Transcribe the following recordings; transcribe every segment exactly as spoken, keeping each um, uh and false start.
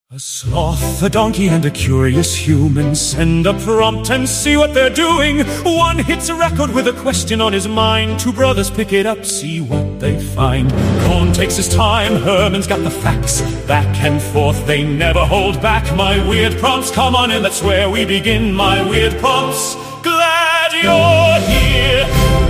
A sloth, a donkey, and a curious human send a prompt and see what they're doing. One hits a record with a question on his mind. Two brothers pick it up, see what they find. Cohn takes his time, Herman's got the facts. Back and forth, they never hold back. My weird prompts, come on in, that's where we begin. My weird prompts, glad you're here.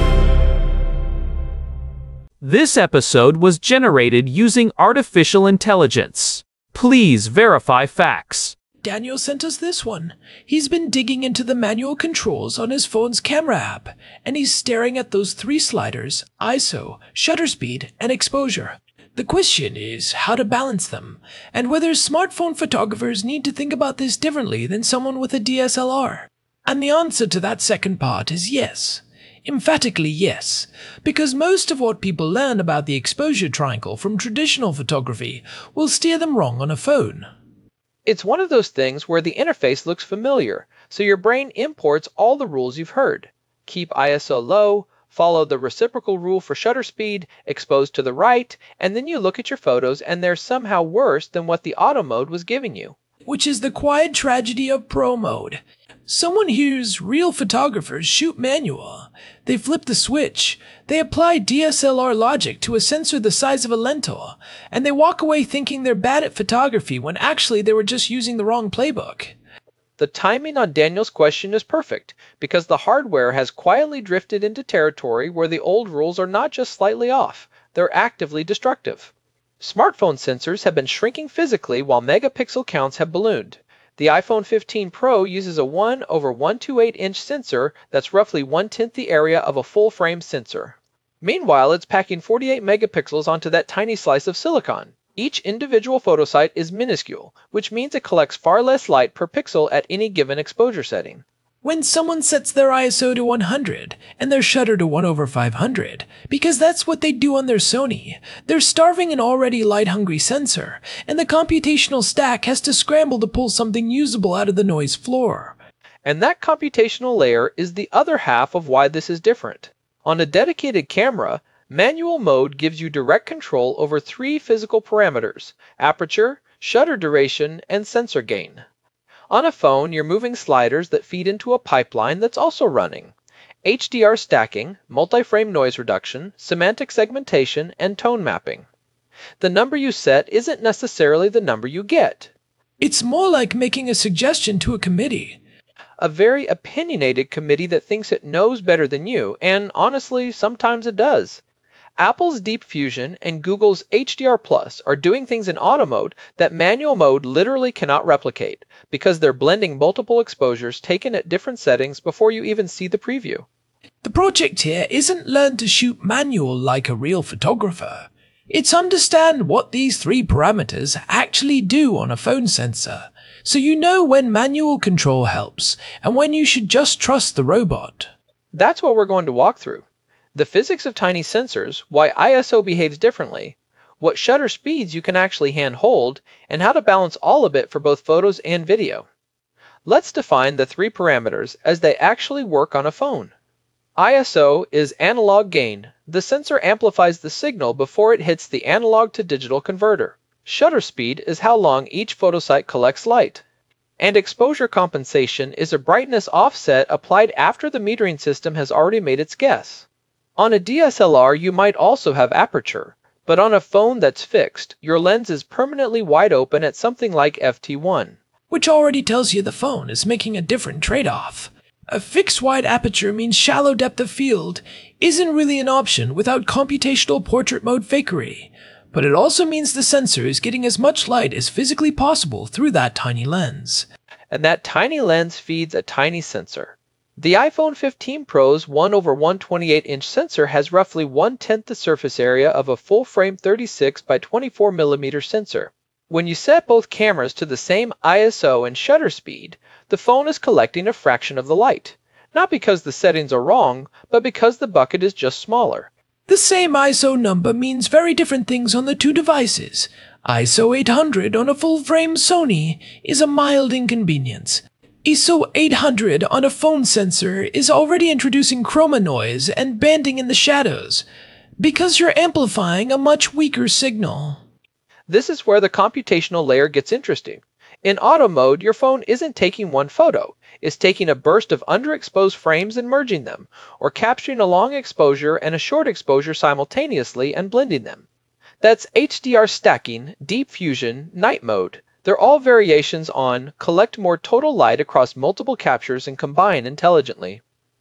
This episode was generated using artificial intelligence. Please verify facts. Daniel sent us this one. He's been digging into the manual controls on his phone's camera app, and he's staring at those three sliders, I S O, shutter speed, and exposure. The question is how to balance them, and whether smartphone photographers need to think about this differently than someone with a D S L R. And the answer to that second part is yes. Emphatically yes, because most of what people learn about the exposure triangle from traditional photography will steer them wrong on a phone. It's one of those things where the interface looks familiar, so your brain imports all the rules you've heard. Keep I S O low, follow the reciprocal rule for shutter speed, expose to the right, and then you look at your photos and they're somehow worse than what the auto mode was giving you. Which is the quiet tragedy of pro mode. Someone hears real photographers shoot manual. They flip the switch. They apply D S L R logic to a sensor the size of a lentil, and they walk away thinking they're bad at photography when actually they were just using the wrong playbook. The timing on Daniel's question is perfect, because the hardware has quietly drifted into territory where the old rules are not just slightly off, they're actively destructive. Smartphone sensors have been shrinking physically while megapixel counts have ballooned. The iPhone fifteen Pro uses a one over one twenty-eight inch sensor that's roughly one-tenth the area of a full-frame sensor. Meanwhile, it's packing forty-eight megapixels onto that tiny slice of silicon. Each individual photo site is minuscule, which means it collects far less light per pixel at any given exposure setting. When someone sets their I S O to one hundred and their shutter to one over five hundred, because that's what they do on their Sony, they're starving an already light-hungry sensor, and the computational stack has to scramble to pull something usable out of the noise floor. And that computational layer is the other half of why this is different. On a dedicated camera, manual mode gives you direct control over three physical parameters: aperture, shutter duration, and sensor gain. On a phone, you're moving sliders that feed into a pipeline that's also running. H D R stacking, multi-frame noise reduction, semantic segmentation, and tone mapping. The number you set isn't necessarily the number you get. It's more like making a suggestion to a committee. A very opinionated committee that thinks it knows better than you, and honestly, sometimes it does. Apple's Deep Fusion and Google's H D R Plus are doing things in auto mode that manual mode literally cannot replicate, because they're blending multiple exposures taken at different settings before you even see the preview. The project here isn't learn to shoot manual like a real photographer. It's understand what these three parameters actually do on a phone sensor, so you know when manual control helps and when you should just trust the robot. That's what we're going to walk through. The physics of tiny sensors, why I S O behaves differently, what shutter speeds you can actually hand-hold, and how to balance all of it for both photos and video. Let's define the three parameters as they actually work on a phone. I S O is analog gain. The sensor amplifies the signal before it hits the analog to digital converter. Shutter speed is how long each photo site collects light. And exposure compensation is a brightness offset applied after the metering system has already made its guess. On a D S L R, you might also have aperture, but on a phone that's fixed, your lens is permanently wide open at something like f t one. Which already tells you the phone is making a different trade-off. A fixed wide aperture means shallow depth of field isn't really an option without computational portrait mode fakery, but it also means the sensor is getting as much light as physically possible through that tiny lens. And that tiny lens feeds a tiny sensor. The iPhone fifteen Pro's one over one twenty-eight inch sensor has roughly one-tenth the surface area of a full-frame thirty-six by twenty-four millimeter sensor. When you set both cameras to the same I S O and shutter speed, the phone is collecting a fraction of the light. Not because the settings are wrong, but because the bucket is just smaller. The same I S O number means very different things on the two devices. I S O eight hundred on a full-frame Sony is a mild inconvenience. I S O eight hundred on a phone sensor is already introducing chroma noise and banding in the shadows, because you're amplifying a much weaker signal. This is where the computational layer gets interesting. In auto mode, your phone isn't taking one photo, it's taking a burst of underexposed frames and merging them, or capturing a long exposure and a short exposure simultaneously and blending them. That's H D R stacking, deep fusion, night mode. They're all variations on collect more total light across multiple captures and combine intelligently.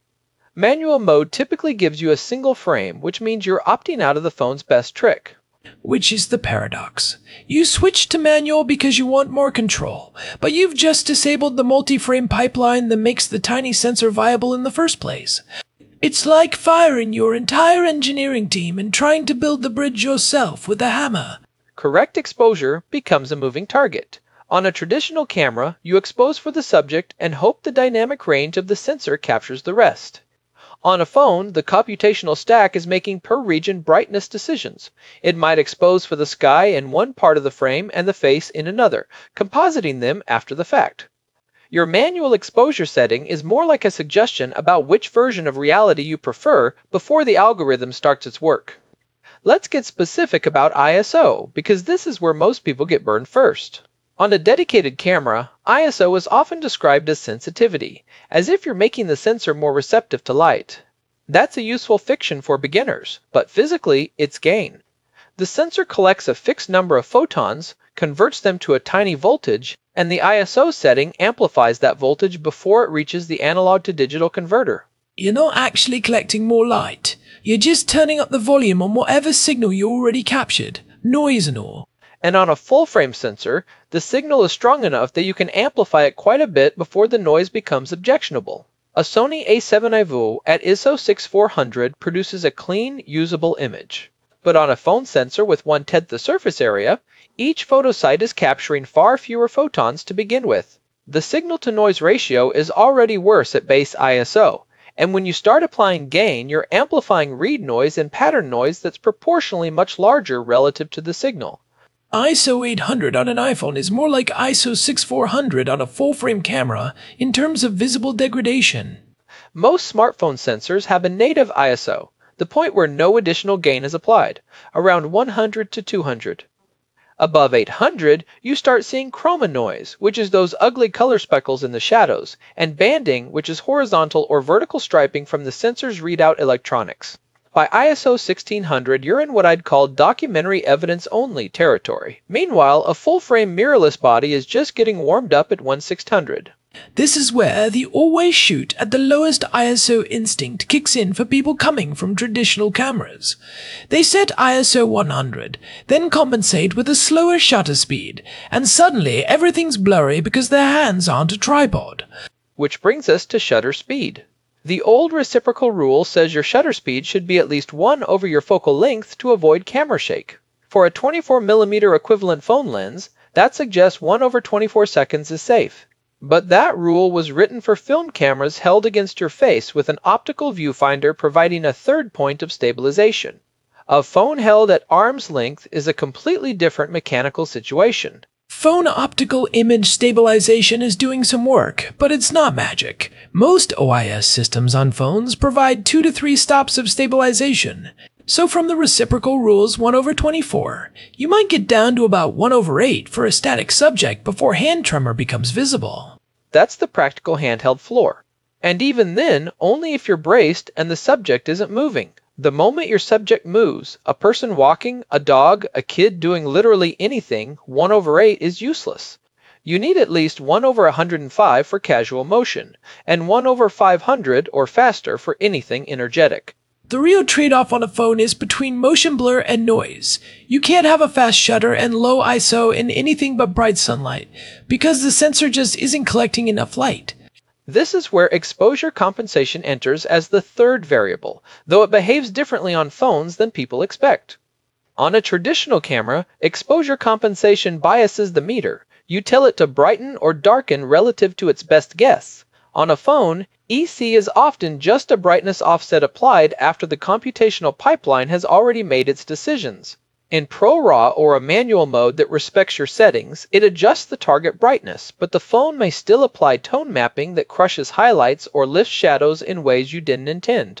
Manual mode typically gives you a single frame, which means you're opting out of the phone's best trick. Which is the paradox. You switch to manual because you want more control, but you've just disabled the multi-frame pipeline that makes the tiny sensor viable in the first place. It's like firing your entire engineering team and trying to build the bridge yourself with a hammer. Correct exposure becomes a moving target. On a traditional camera, you expose for the subject and hope the dynamic range of the sensor captures the rest. On a phone, the computational stack is making per-region brightness decisions. It might expose for the sky in one part of the frame and the face in another, compositing them after the fact. Your manual exposure setting is more like a suggestion about which version of reality you prefer before the algorithm starts its work. Let's get specific about I S O, because this is where most people get burned first. On a dedicated camera, I S O is often described as sensitivity, as if you're making the sensor more receptive to light. That's a useful fiction for beginners, but physically, it's gain. The sensor collects a fixed number of photons, converts them to a tiny voltage, and the I S O setting amplifies that voltage before it reaches the analog to digital converter. You're not actually collecting more light. You're just turning up the volume on whatever signal you already captured, noise and all. And on a full-frame sensor, the signal is strong enough that you can amplify it quite a bit before the noise becomes objectionable. A Sony A seven I V U at I S O sixty-four hundred produces a clean, usable image. But on a phone sensor with one-tenth the surface area, each photosite is capturing far fewer photons to begin with. The signal-to-noise ratio is already worse at base I S O, and when you start applying gain, you're amplifying read noise and pattern noise that's proportionally much larger relative to the signal. I S O eight hundred on an iPhone is more like I S O sixty-four hundred on a full-frame camera in terms of visible degradation. Most smartphone sensors have a native I S O, the point where no additional gain is applied, around one hundred to two hundred. Above eight hundred, you start seeing chroma noise, which is those ugly color speckles in the shadows, and banding, which is horizontal or vertical striping from the sensor's readout electronics. By I S O sixteen hundred, you're in what I'd call documentary evidence-only territory. Meanwhile, a full-frame mirrorless body is just getting warmed up at sixteen hundred. This is where the always shoot at the lowest I S O instinct kicks in for people coming from traditional cameras. They set I S O one hundred, then compensate with a slower shutter speed, and suddenly everything's blurry because their hands aren't a tripod. Which brings us to shutter speed. The old reciprocal rule says your shutter speed should be at least one over your focal length to avoid camera shake. For a twenty-four millimeter equivalent phone lens, that suggests one over twenty-four seconds is safe. But that rule was written for film cameras held against your face with an optical viewfinder providing a third point of stabilization. A phone held at arm's length is a completely different mechanical situation. Phone optical image stabilization is doing some work, but it's not magic. Most O I S systems on phones provide two to three stops of stabilization. So from the reciprocal rules one over twenty-four, you might get down to about one over eight for a static subject before hand tremor becomes visible. That's the practical handheld floor. And even then, only if you're braced and the subject isn't moving. The moment your subject moves, a person walking, a dog, a kid doing literally anything, one over eight is useless. You need at least one over one hundred five for casual motion, and one over five hundred or faster for anything energetic. The real trade-off on a phone is between motion blur and noise. You can't have a fast shutter and low I S O in anything but bright sunlight, because the sensor just isn't collecting enough light. This is where exposure compensation enters as the third variable, though it behaves differently on phones than people expect. On a traditional camera, exposure compensation biases the meter. You tell it to brighten or darken relative to its best guess. On a phone, E C is often just a brightness offset applied after the computational pipeline has already made its decisions. In ProRAW or a manual mode that respects your settings, it adjusts the target brightness, but the phone may still apply tone mapping that crushes highlights or lifts shadows in ways you didn't intend.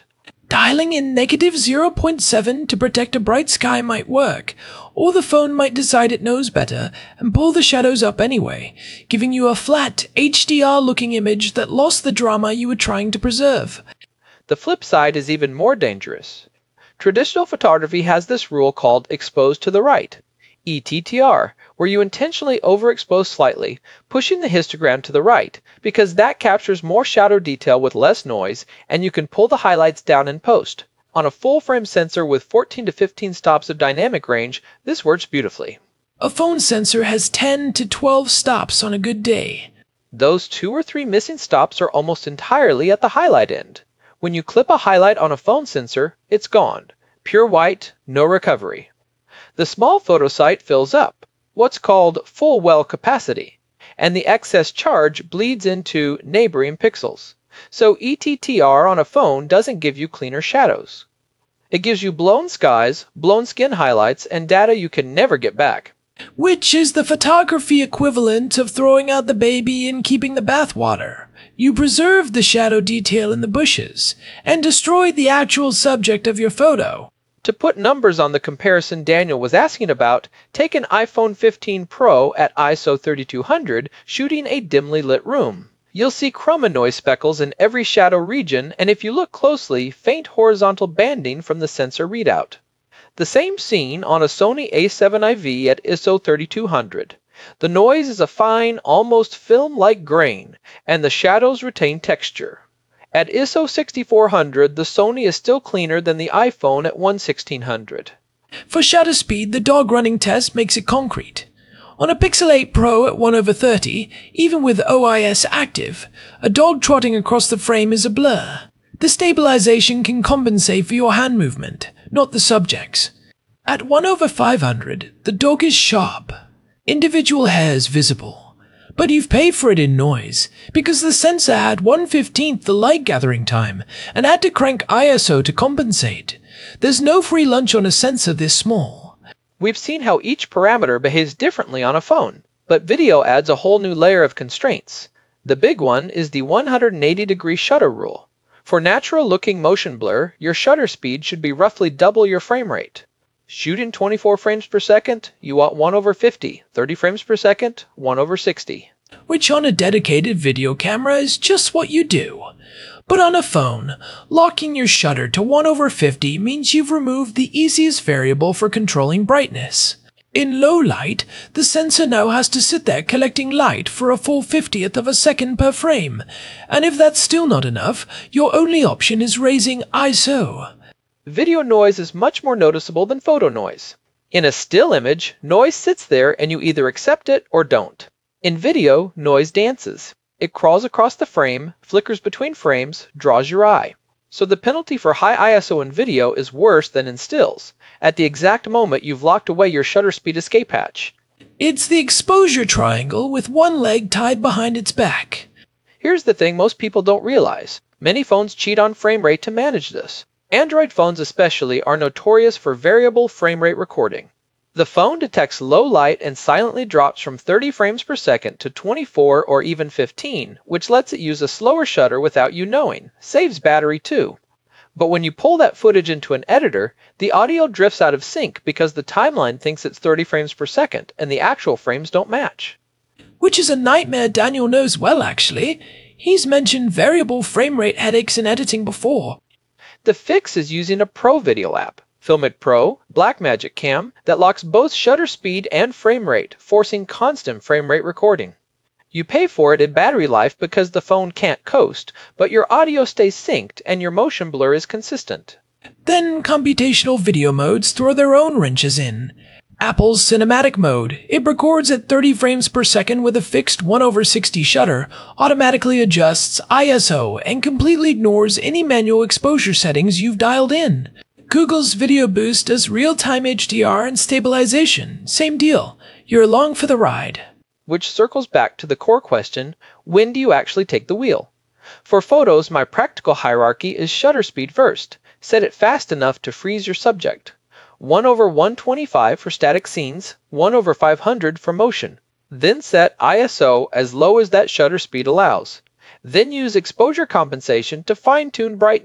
Dialing in negative zero point seven to protect a bright sky might work, or the phone might decide it knows better and pull the shadows up anyway, giving you a flat, H D R-looking image that lost the drama you were trying to preserve. The flip side is even more dangerous. Traditional photography has this rule called expose to the right, E T T R, where you intentionally overexpose slightly, pushing the histogram to the right, because that captures more shadow detail with less noise, and you can pull the highlights down in post. On a full-frame sensor with fourteen to fifteen stops of dynamic range, this works beautifully. A phone sensor has ten to twelve stops on a good day. Those two or three missing stops are almost entirely at the highlight end. When you clip a highlight on a phone sensor, it's gone. Pure white, no recovery. The small photo site fills up, what's called full well capacity, and the excess charge bleeds into neighboring pixels. So E T T R on a phone doesn't give you cleaner shadows. It gives you blown skies, blown skin highlights, and data you can never get back. Which is the photography equivalent of throwing out the baby and keeping the bathwater. You preserved the shadow detail in the bushes, and destroyed the actual subject of your photo. To put numbers on the comparison Daniel was asking about, take an iPhone fifteen Pro at I S O thirty-two hundred shooting a dimly lit room. You'll see chroma noise speckles in every shadow region, and if you look closely, faint horizontal banding from the sensor readout. The same scene on a Sony A seven I V at I S O thirty-two hundred. The noise is a fine, almost film-like grain, and the shadows retain texture. At I S O sixty-four hundred, the Sony is still cleaner than the iPhone at one sixteen hundred. For shutter speed, the dog running test makes it concrete. On a Pixel eight Pro at one over thirty, even with O I S active, a dog trotting across the frame is a blur. The stabilization can compensate for your hand movement, not the subject's. At one over five hundred, the dog is sharp. Individual hairs visible. But you've paid for it in noise, because the sensor had one fifteenth the light gathering time, and had to crank I S O to compensate. There's no free lunch on a sensor this small. We've seen how each parameter behaves differently on a phone, but video adds a whole new layer of constraints. The big one is the one hundred eighty degree shutter rule. For natural-looking motion blur, your shutter speed should be roughly double your frame rate. Shooting twenty-four frames per second, you want one over fifty, thirty frames per second, one over sixty. Which on a dedicated video camera is just what you do. But on a phone, locking your shutter to one over fifty means you've removed the easiest variable for controlling brightness. In low light, the sensor now has to sit there collecting light for a full fiftieth of a second per frame, and if that's still not enough, your only option is raising I S O. Video noise is much more noticeable than photo noise. In a still image, noise sits there and you either accept it or don't. In video, noise dances. It crawls across the frame, flickers between frames, draws your eye. So the penalty for high I S O in video is worse than in stills, at the exact moment you've locked away your shutter speed escape hatch. It's the exposure triangle with one leg tied behind its back. Here's the thing most people don't realize. Many phones cheat on frame rate to manage this. Android phones especially are notorious for variable frame rate recording. The phone detects low light and silently drops from thirty frames per second to twenty-four or even fifteen, which lets it use a slower shutter without you knowing. Saves battery too. But when you pull that footage into an editor, the audio drifts out of sync because the timeline thinks it's thirty frames per second and the actual frames don't match. Which is a nightmare Daniel knows well, actually. He's mentioned variable frame rate headaches in editing before. The fix is using a Pro video app, Filmic Pro, Blackmagic Cam, that locks both shutter speed and frame rate, forcing constant frame rate recording. You pay for it in battery life because the phone can't coast, but your audio stays synced and your motion blur is consistent. Then computational video modes throw their own wrenches in. Apple's cinematic mode, it records at thirty frames per second with a fixed one over sixty shutter, automatically adjusts I S O and completely ignores any manual exposure settings you've dialed in. Google's Video Boost does real-time H D R and stabilization, same deal, you're along for the ride. Which circles back to the core question, when do you actually take the wheel? For photos, my practical hierarchy is shutter speed first. Set it fast enough to freeze your subject. one over one twenty-five for static scenes, one over five hundred for motion. Then set I S O as low as that shutter speed allows. Then use exposure compensation to fine-tune brightness,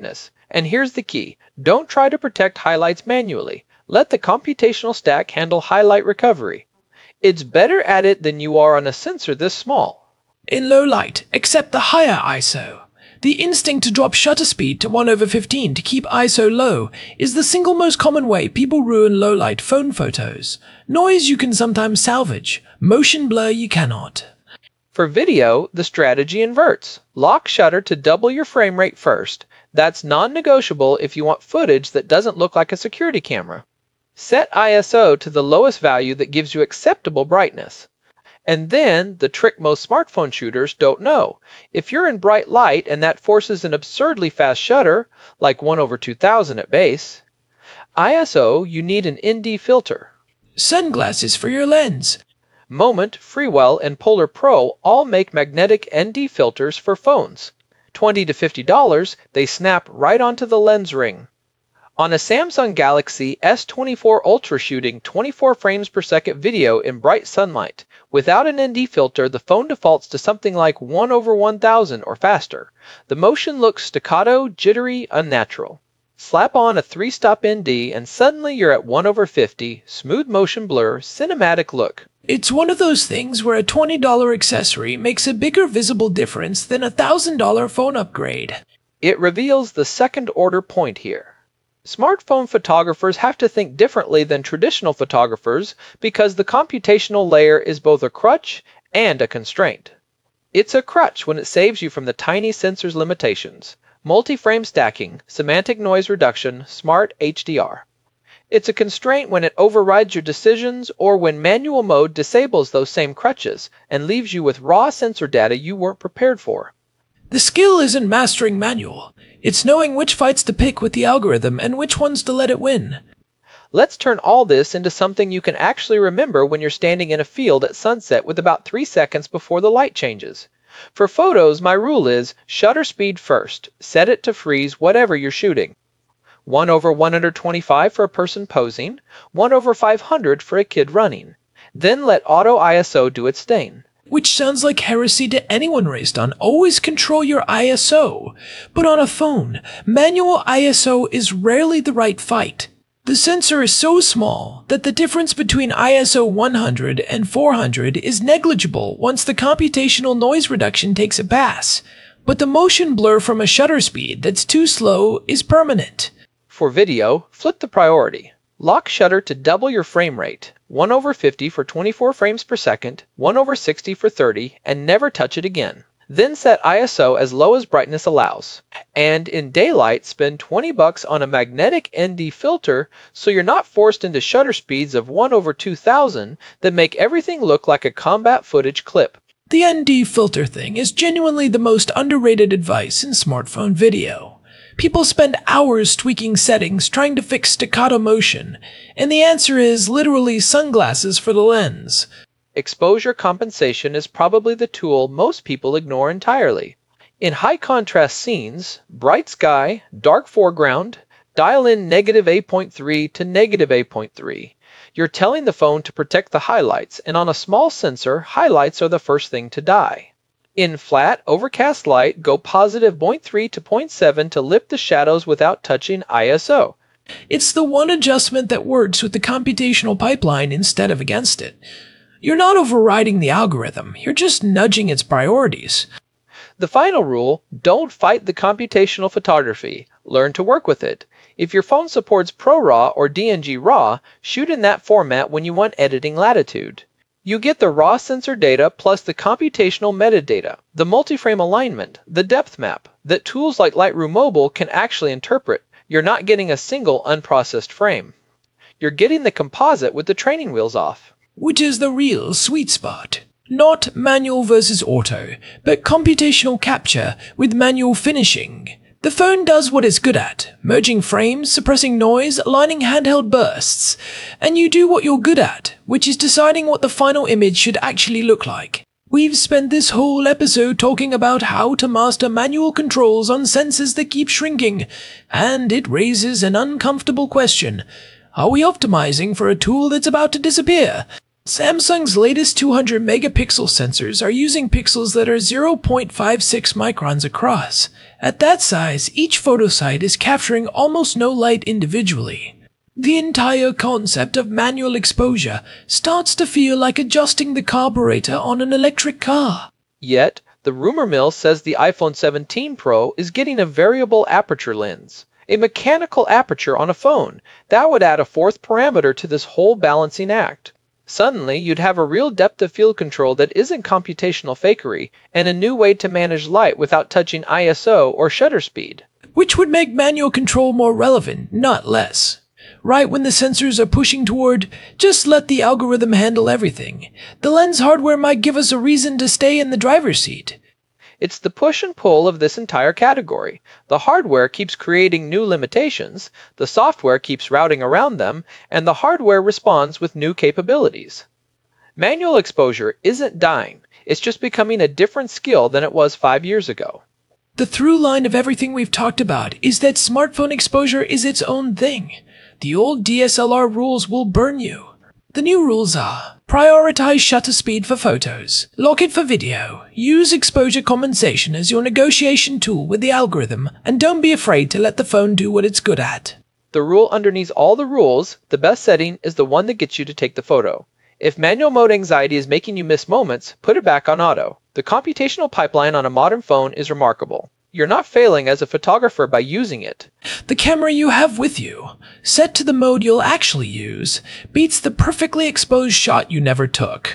And here's the key. Don't try to protect highlights manually. Let the computational stack handle highlight recovery. It's better at it than you are on a sensor this small. In low light, accept the higher I S O. The instinct to drop shutter speed to one over fifteen to keep I S O low is the single most common way people ruin low-light phone photos. Noise you can sometimes salvage, motion blur you cannot. For video, the strategy inverts. Lock shutter to double your frame rate first. That's non-negotiable if you want footage that doesn't look like a security camera. Set I S O to the lowest value that gives you acceptable brightness. And then, the trick most smartphone shooters don't know. If you're in bright light and that forces an absurdly fast shutter, like one over two thousand at base, I S O, you need an N D filter. Sunglasses for your lens. Moment, Freewell, and Polar Pro all make magnetic N D filters for phones. twenty to fifty dollars, they snap right onto the lens ring. On a Samsung Galaxy S twenty-four Ultra shooting twenty-four frames per second video in bright sunlight, without an N D filter, the phone defaults to something like one over one thousand or faster. The motion looks staccato, jittery, unnatural. Slap on a three-stop N D and suddenly you're at one over fifty, smooth motion blur, cinematic look. It's one of those things where a twenty dollar accessory makes a bigger visible difference than a one thousand dollar phone upgrade. It reveals the second-order point here. Smartphone photographers have to think differently than traditional photographers because the computational layer is both a crutch and a constraint. It's a crutch when it saves you from the tiny sensor's limitations: multi-frame stacking, semantic noise reduction, smart H D R. It's a constraint when it overrides your decisions or when manual mode disables those same crutches and leaves you with raw sensor data you weren't prepared for. The skill isn't mastering manual. It's knowing which fights to pick with the algorithm and which ones to let it win. Let's turn all this into something you can actually remember when you're standing in a field at sunset with about three seconds before the light changes. For photos, my rule is shutter speed first. Set it to freeze whatever you're shooting. one over one hundred twenty-five for a person posing, one over five hundred for a kid running. Then let auto I S O do its thing. Which sounds like heresy to anyone raised on always control your I S O. But on a phone, manual I S O is rarely the right fight. The sensor is so small that the difference between I S O one hundred and four hundred is negligible once the computational noise reduction takes a pass. But the motion blur from a shutter speed that's too slow is permanent. For video, flip the priority. Lock shutter to double your frame rate, one over fifty for twenty-four frames per second, one over sixty for thirty, and never touch it again. Then set I S O as low as brightness allows. And in daylight, spend twenty bucks on a magnetic N D filter so you're not forced into shutter speeds of one over two thousand that make everything look like a combat footage clip. The N D filter thing is genuinely the most underrated advice in smartphone video. People spend hours tweaking settings trying to fix staccato motion, and the answer is literally sunglasses for the lens. Exposure compensation is probably the tool most people ignore entirely. In high-contrast scenes, bright sky, dark foreground, dial in negative eight point three to negative eight point three. You're telling the phone to protect the highlights, and on a small sensor, highlights are the first thing to die. In flat, overcast light, go positive zero point three to zero point seven to lift the shadows without touching I S O. It's the one adjustment that works with the computational pipeline instead of against it. You're not overriding the algorithm, you're just nudging its priorities. The final rule, don't fight the computational photography. Learn to work with it. If your phone supports ProRAW or D N G RAW, shoot in that format when you want editing latitude. You get the raw sensor data plus the computational metadata, the multi-frame alignment, the depth map, that tools like Lightroom Mobile can actually interpret. You're not getting a single unprocessed frame. You're getting the composite with the training wheels off. Which is the real sweet spot. Not manual versus auto, but computational capture with manual finishing. The phone does what it's good at, merging frames, suppressing noise, aligning handheld bursts. And you do what you're good at, which is deciding what the final image should actually look like. We've spent this whole episode talking about how to master manual controls on sensors that keep shrinking, and it raises an uncomfortable question. Are we optimizing for a tool that's about to disappear? Samsung's latest two hundred megapixel sensors are using pixels that are zero point five six microns across. At that size, each photosite is capturing almost no light individually. The entire concept of manual exposure starts to feel like adjusting the carburetor on an electric car. Yet, the rumor mill says the iPhone seventeen Pro is getting a variable aperture lens, a mechanical aperture on a phone. That would add a fourth parameter to this whole balancing act. Suddenly, you'd have a real depth of field control that isn't computational fakery, and a new way to manage light without touching I S O or shutter speed. Which would make manual control more relevant, not less. Right when the sensors are pushing toward, just let the algorithm handle everything, the lens hardware might give us a reason to stay in the driver's seat. It's the push and pull of this entire category. The hardware keeps creating new limitations, the software keeps routing around them, and the hardware responds with new capabilities. Manual exposure isn't dying, it's just becoming a different skill than it was five years ago. The through line of everything we've talked about is that smartphone exposure is its own thing. The old D S L R rules will burn you. The new rules are: prioritize shutter speed for photos, lock it for video, use exposure compensation as your negotiation tool with the algorithm, and don't be afraid to let the phone do what it's good at. The rule underneath all the rules, the best setting is the one that gets you to take the photo. If manual mode anxiety is making you miss moments, put it back on auto. The computational pipeline on a modern phone is remarkable. You're not failing as a photographer by using it. The camera you have with you, set to the mode you'll actually use, beats the perfectly exposed shot you never took.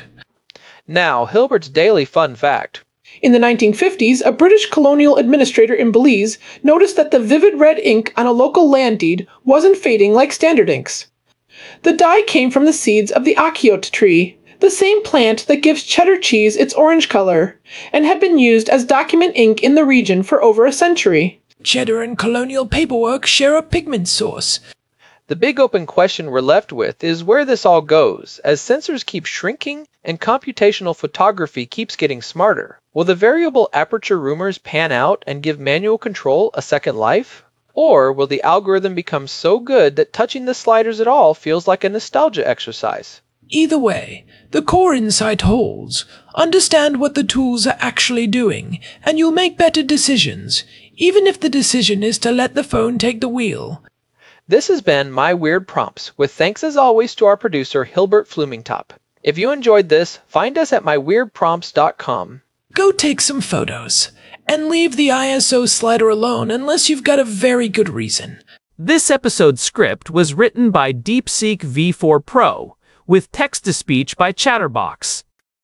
Now, Hilbert's daily fun fact. In the nineteen fifties, a British colonial administrator in Belize noticed that the vivid red ink on a local land deed wasn't fading like standard inks. The dye came from the seeds of the achiote tree, the same plant that gives cheddar cheese its orange color, and had been used as document ink in the region for over a century. Cheddar and colonial paperwork share a pigment source. The big open question we're left with is where this all goes, as sensors keep shrinking and computational photography keeps getting smarter. Will the variable aperture rumors pan out and give manual control a second life? Or will the algorithm become so good that touching the sliders at all feels like a nostalgia exercise? Either way, the core insight holds. Understand what the tools are actually doing, and you'll make better decisions, even if the decision is to let the phone take the wheel. This has been My Weird Prompts, with thanks as always to our producer Hilbert Flumingtop. If you enjoyed this, find us at my weird prompts dot com. Go take some photos, and leave the I S O slider alone unless you've got a very good reason. This episode's script was written by DeepSeek V four Pro, with text-to-speech by Chatterbox.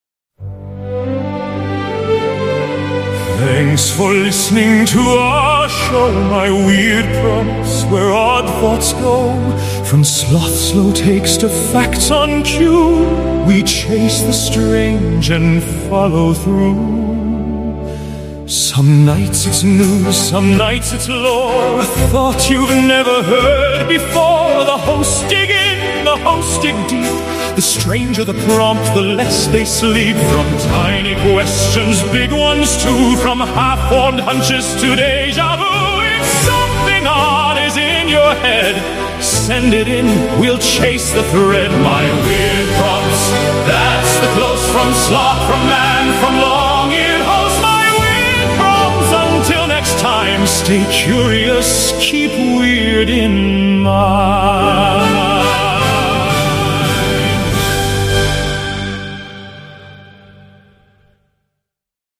Thanks for listening to our show, My Weird Prompts, where odd thoughts go. From sloth slow takes to facts on cue, we chase the strange and follow through. Some nights it's news, some nights it's lore, a thought you've never heard before. The hosts dig in, the hosts dig deep. The stranger the prompt, the less they sleep. From tiny questions, big ones too. From half-formed hunches to deja vu. If something odd is in your head, send it in, we'll chase the thread. My Weird Prompts, that's the close from sloth, from man, from long-eared host. My Weird Prompts, until next time, stay curious, keep weird in mind.